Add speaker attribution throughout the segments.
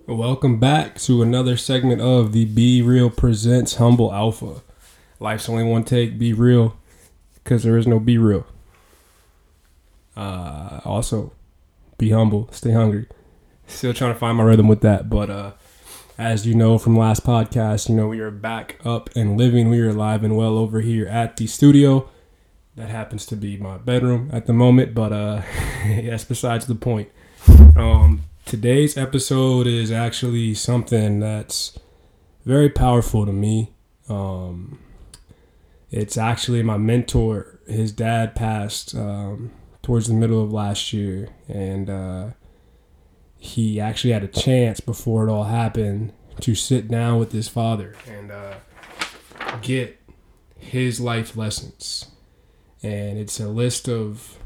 Speaker 1: Welcome back to another segment of the Be Real Presents Humble Alpha. Life's only one take, be real, because there is no be real. Also, be humble, stay hungry. Still trying to find my rhythm with that, but as you know from last podcast, we are back up and living. We are alive and well over here at the studio. That happens to be my bedroom at the moment, but that's besides the point. Today's episode is actually something that's very powerful to me. It's actually my mentor. His dad passed towards the middle of last year, and he actually had a chance before it all happened to sit down with his father and get his life lessons. And it's a list of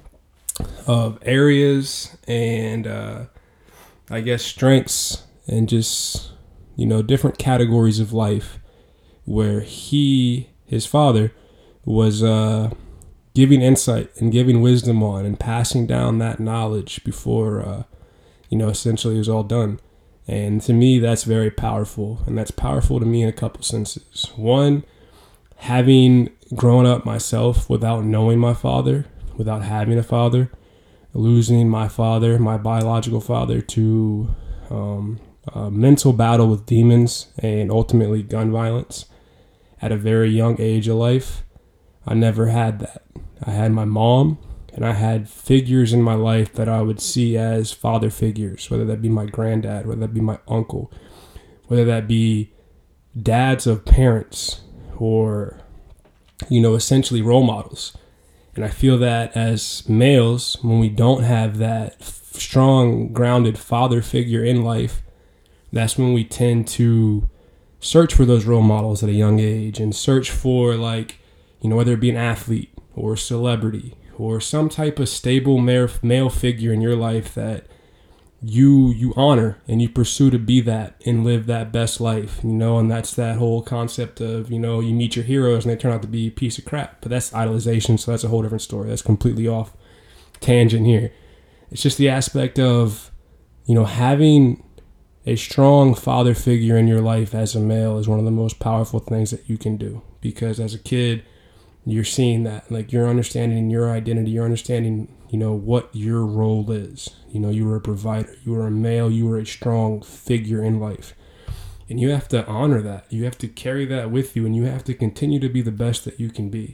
Speaker 1: areas and I guess strengths and just, different categories of life where his father, was giving insight and giving wisdom on and passing down that knowledge before, essentially it was all done. And to me, that's very powerful. And that's powerful to me in a couple senses. One, having grown up myself without knowing my father, without having a father, losing my father, my biological father, to a mental battle with demons and ultimately gun violence at a very young age of life. I never had that. I had my mom, and I had figures in my life that I would see as father figures, whether that be my granddad, whether that be my uncle, whether that be dads of parents, or, essentially role models. And I feel that as males, when we don't have that strong, grounded father figure in life, that's when we tend to search for those role models at a young age and search for, whether it be an athlete or a celebrity or some type of stable male figure in your life that you honor and you pursue to be that and live that best life, and that's that whole concept of, you meet your heroes and they turn out to be a piece of crap. But that's idolization, so that's a whole different story. That's completely off tangent here. It's just the aspect of, having a strong father figure in your life as a male is one of the most powerful things that you can do. Because as a kid, you're seeing that, you're understanding your identity, you're understanding, what your role is. You were a provider, you were a male, you were a strong figure in life. And you have to honor that. You have to carry that with you, and you have to continue to be the best that you can be,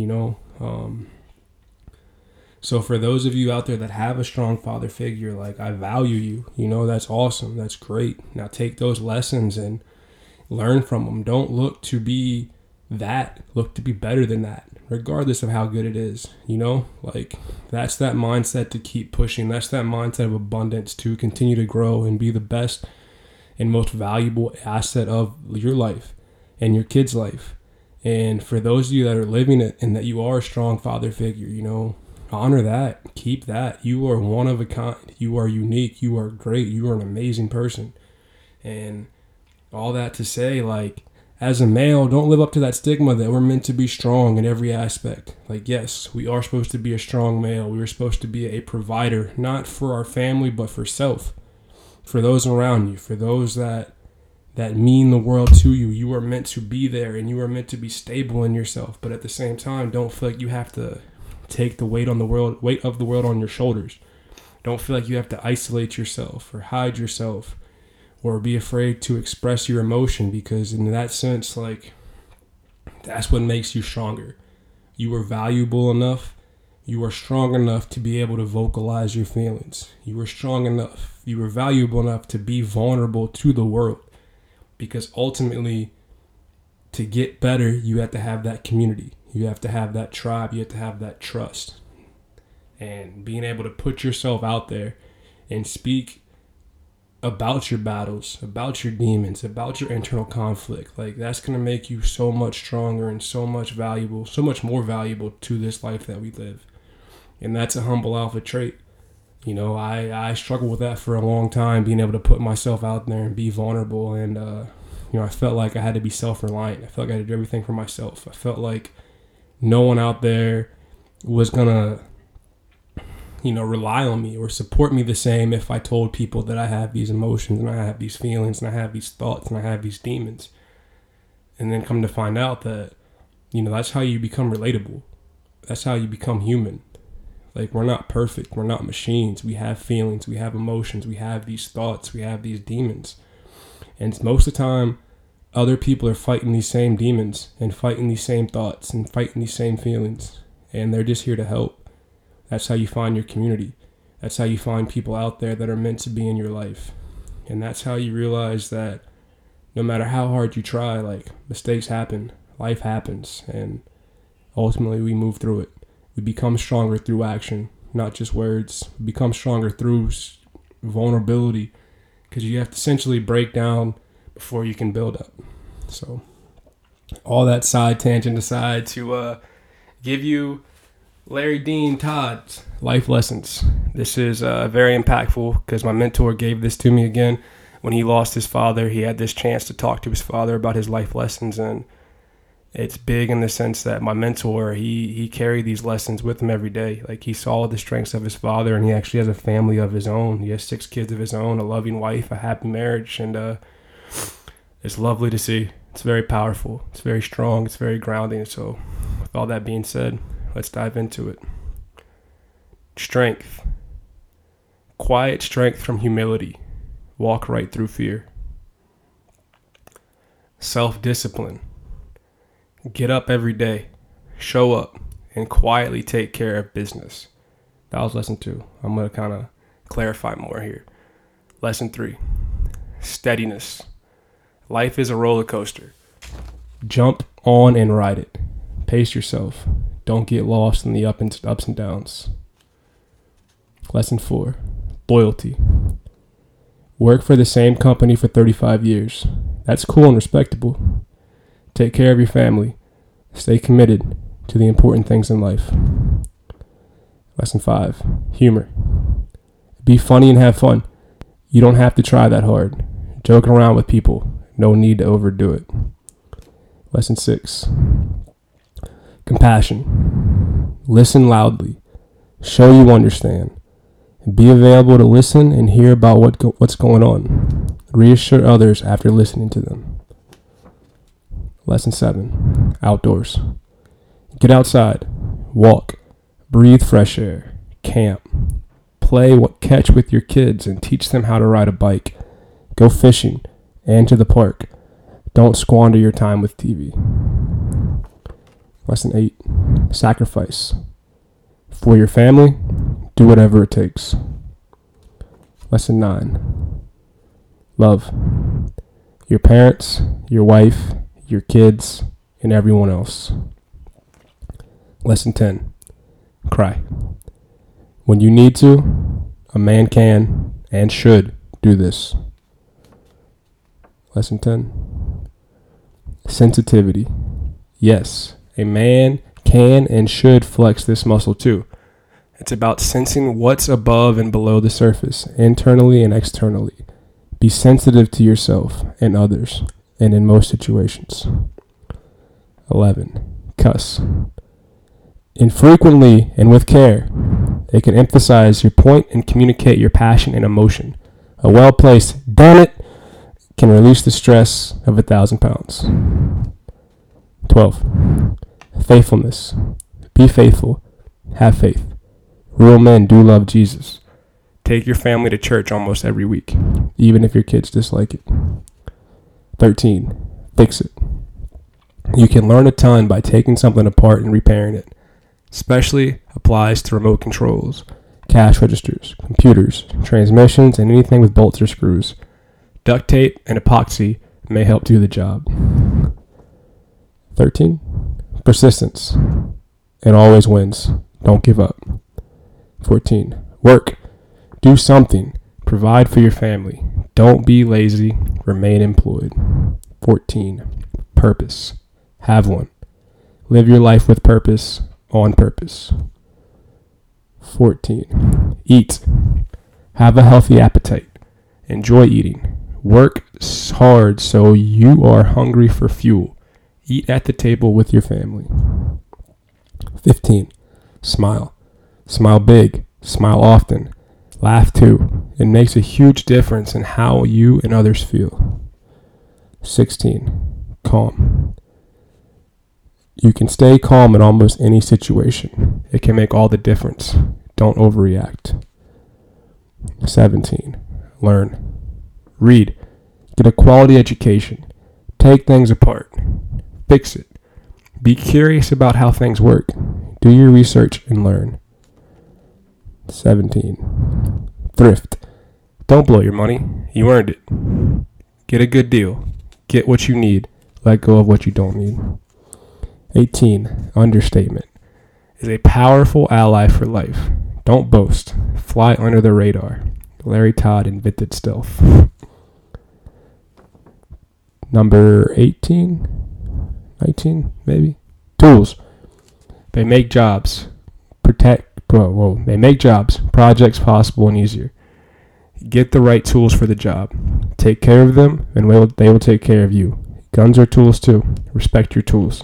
Speaker 1: So for those of you out there that have a strong father figure, I value you, that's awesome. That's great. Now take those lessons and learn from them. Don't look to be that, look to be better than that, regardless of how good it is. That's that mindset to keep pushing. That's that mindset of abundance to continue to grow and be the best and most valuable asset of your life and your kid's life. And for those of you that are living it and that you are a strong father figure, honor that, keep that. You are one of a kind. You are unique. You are great. You are an amazing person. And all that to say, as a male, don't live up to that stigma that we're meant to be strong in every aspect. Yes, we are supposed to be a strong male. We are supposed to be a provider, not for our family, but for self, for those around you, for those that mean the world to you. You are meant to be there, and you are meant to be stable in yourself. But at the same time, don't feel like you have to take the weight of the world on your shoulders. Don't feel like you have to isolate yourself or hide yourself, or be afraid to express your emotion, because in that sense, that's what makes you stronger. You are valuable enough. You are strong enough to be able to vocalize your feelings. You are strong enough. You are valuable enough to be vulnerable to the world, because ultimately, to get better, you have to have that community. You have to have that tribe. You have to have that trust. And being able to put yourself out there and speak about your battles, about your demons, about your internal conflict, that's going to make you so much stronger and so much more valuable to this life that we live. And that's a humble alpha trait. I struggled with that for a long time, being able to put myself out there and be vulnerable. And, I felt like I had to be self-reliant. I felt like I had to do everything for myself. I felt like no one out there was going to, rely on me or support me the same if I told people that I have these emotions and I have these feelings and I have these thoughts and I have these demons. And then come to find out that, that's how you become relatable. That's how you become human. Like, we're not perfect. We're not machines. We have feelings. We have emotions. We have these thoughts. We have these demons. And most of the time, other people are fighting these same demons and fighting these same thoughts and fighting these same feelings. And they're just here to help. That's how you find your community. That's how you find people out there that are meant to be in your life. And that's how you realize that no matter how hard you try, like, mistakes happen, life happens, and ultimately we move through it. We become stronger through action, not just words. We become stronger through vulnerability, because you have to essentially break down before you can build up. So all that side tangent aside, to give you Larry Dean Todd's life lessons. This is very impactful because my mentor gave this to me again. When he lost his father, he had this chance to talk to his father about his life lessons, and it's big in the sense that my mentor, he carried these lessons with him every day. Like, he saw the strengths of his father, and he actually has a family of his own. He has 6 kids of his own, a loving wife, a happy marriage, and it's lovely to see. It's very powerful. It's very strong. It's very grounding. So with all that being said, let's dive into it. Strength. Quiet strength from humility. Walk right through fear. Self-discipline. Get up every day, show up, and quietly take care of business. That was lesson 2. I'm going to kind of clarify more here. Lesson 3, steadiness. Life is a roller coaster. Jump on and ride it. Pace yourself. Don't get lost in the ups and downs. Lesson 4, loyalty. Work for the same company for 35 years. That's cool and respectable. Take care of your family. Stay committed to the important things in life. Lesson 5, humor. Be funny and have fun. You don't have to try that hard. Joke around with people. No need to overdo it. Lesson 6, compassion. Listen loudly. Show you understand. Be available to listen and hear about what's going on. Reassure others after listening to them. Lesson 7, outdoors. Get outside, walk, breathe fresh air, camp, catch with your kids and teach them how to ride a bike, go fishing and to the park. Don't squander your time with TV. Lesson 8, sacrifice. For your family, do whatever it takes. Lesson 9, love. Your parents, your wife, your kids, and everyone else. Lesson 10, cry. When you need to, a man can and should do this. Lesson 10, sensitivity. Yes, a man can and should flex this muscle too. It's about sensing what's above and below the surface, internally and externally. Be sensitive to yourself and others, and in most situations. 11, cuss. Infrequently and with care, it can emphasize your point and communicate your passion and emotion. A well-placed "damn it" can release the stress of 1,000 pounds. 12, faithfulness. Be faithful. Have faith. Real men do love Jesus. Take your family to church almost every week, even if your kids dislike it. 13, fix it. You can learn a ton by taking something apart and repairing it. Especially applies to remote controls, cash registers, computers, transmissions, and anything with bolts or screws. Duct tape and epoxy may help do the job. 13, persistence. It always wins. Don't give up. 14, work. Do something. Provide for your family. Don't be lazy. Remain employed. 14, purpose. Have one. Live your life with purpose, on purpose. 14, eat. Have a healthy appetite. Enjoy eating. Work hard so you are hungry for fuel. Eat at the table with your family. 15, smile. Smile big. Smile often. Laugh too. It makes a huge difference in how you and others feel. 16. Calm. You can stay calm in almost any situation. It can make all the difference. Don't overreact. 17. Learn. Read. Get a quality education. Take things apart. Fix it. Be curious about how things work. Do your research and learn. 17. Thrift. Don't blow your money. You earned it. Get a good deal. Get what you need. Let go of what you don't need. 18. Understatement. Is a powerful ally for life. Don't boast. Fly under the radar. Larry Todd invented stealth. Number 18. 19, maybe. Tools. They make jobs. They make jobs, projects possible and easier. Get the right tools for the job. Take care of them, and they will take care of you. Guns are tools too. Respect your tools.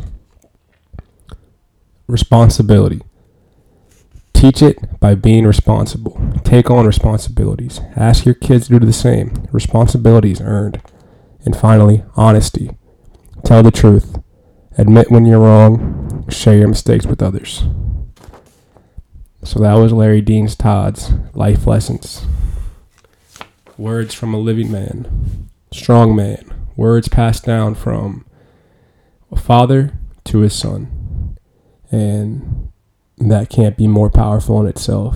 Speaker 1: Responsibility. Teach it by being responsible. Take on responsibilities. Ask your kids to do the same. Responsibility is earned. And finally, honesty. Tell the truth. Admit when you're wrong. Share your mistakes with others. So that was Larry Dean Todd's life lessons. Words from a living man. Strong man. Words passed down from a father to his son. And that can't be more powerful in itself.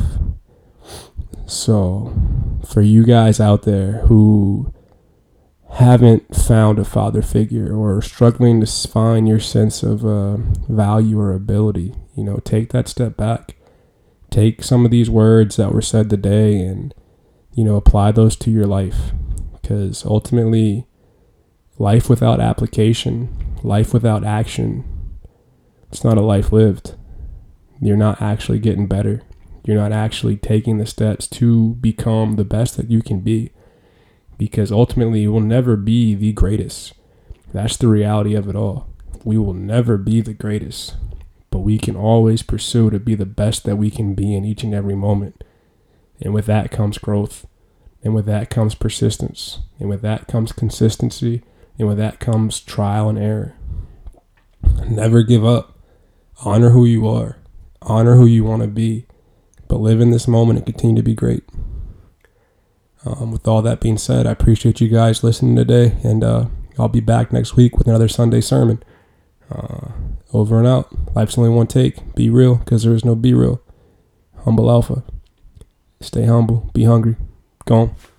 Speaker 1: So for you guys out there who haven't found a father figure or are struggling to find your sense of value or ability, take that step back. Take some of these words that were said today and, apply those to your life. Because ultimately, life without application, life without action, it's not a life lived. You're not actually getting better. You're not actually taking the steps to become the best that you can be. Because ultimately, you will never be the greatest. That's the reality of it all. We will never be the greatest. But we can always pursue to be the best that we can be in each and every moment. And with that comes growth. And with that comes persistence. And with that comes consistency. And with that comes trial and error. Never give up. Honor who you are. Honor who you want to be. But live in this moment and continue to be great. With all that being said, I appreciate you guys listening today. And I'll be back next week with another Sunday sermon. Over and out. Life's only one take. Be real, because there is no be real. Humble Alpha. Stay humble. Be hungry. Go on.